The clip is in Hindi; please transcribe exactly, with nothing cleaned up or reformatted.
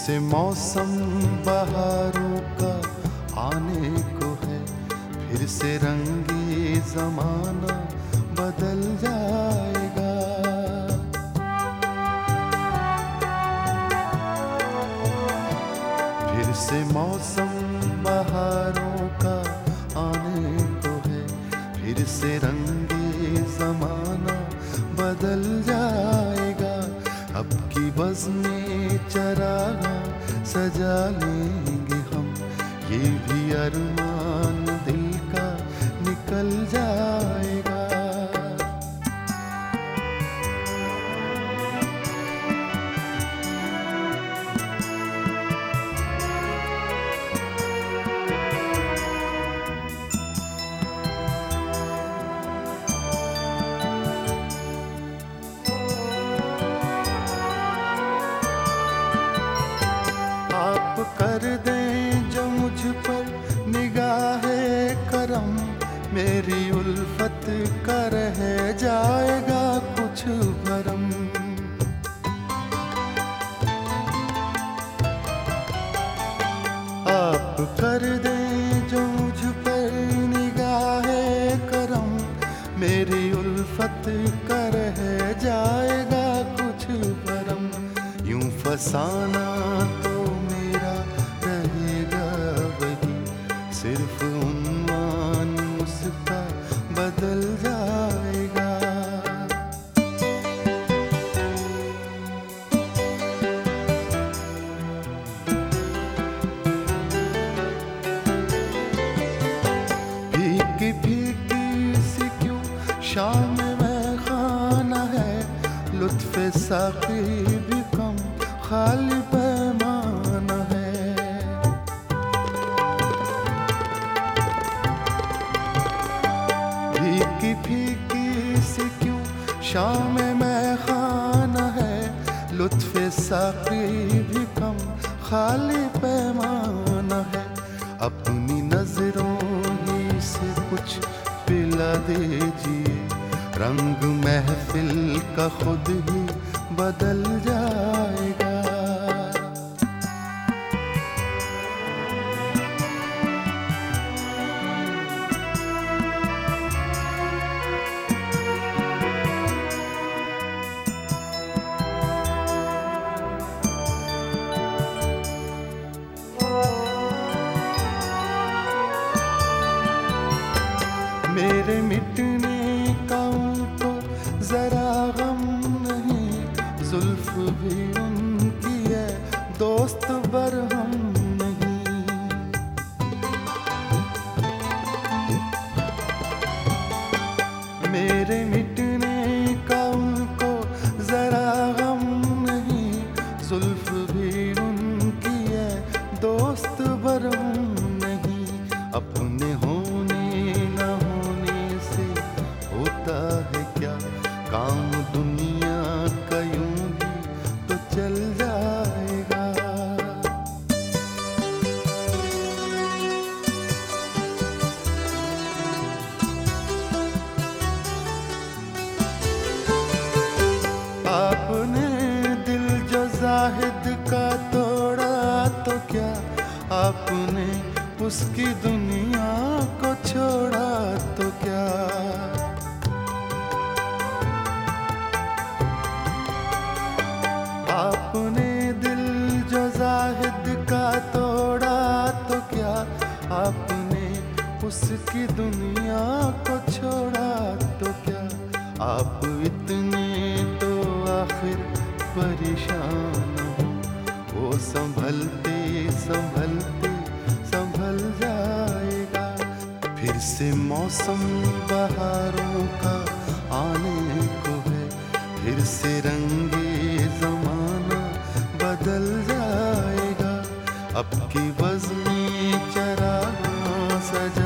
से मौसम बहारों का आने को है, फिर से रंगी जमाना बदल जाएगा। फिर से मौसम बहारों का आने को है, फिर से रंगी जमाना बदल जाएगा। अब की बज़्म-ए चराग़ सजा लेंगे हम, ये भी अरमान दिल का निकल जाएगा। आप कर दें जो मुझ पर निगाहे करम, मेरी उल्फत का रह जाएगा कुछ भरम। आप कर दें जो मुझ पर निगाहे करम, मेरी उल्फत का रह जाएगा कुछ भरम। यूं फसाना तो सिर्फ उन्वान उसका बदल जाएगा। फीकी फीकी सी क्यों शाम में खाना है, लुत्फ़े साक़ी भी कम खाली पैमाना है। फीकी फीकी सी क्यों शाम में खाना है, लुत्फ़े साक़ी भी कम खाली पैमाना है। अपनी नजरों ही से कुछ पिला दीजिए, रंग महफिल का खुद ही बदल जाएगा। मेरे मिटने का उनको जरा गम नहीं, जुल्फ भी उनकी है दोस्त बरहम नहीं। मेरे मिटने का उनको जरा गम नहीं, जुल्फ भी उनकी है दोस्त बरहम नहीं। अपने होने न होने से होता है क्या, काम दुनिया का यूं ही तो चल जाएगा। आपने दिल जो ज़ाहिद का तोड़ा तो क्या, आपने उसकी दुनिया को छोड़ा तो क्या। आपने दिल जो ज़ाहिद का तोड़ा तो क्या, आपने उसकी दुनिया को छोड़ा तो क्या। आप इतने तो आखिर परेशान हो, वो संभलते संभलते संभल जाएगा। फिर से मौसम बहारों का आने को है, फिर से रंगे ज़माना बदल जाएगा। अब की बज़्म-ए चराग़ सजा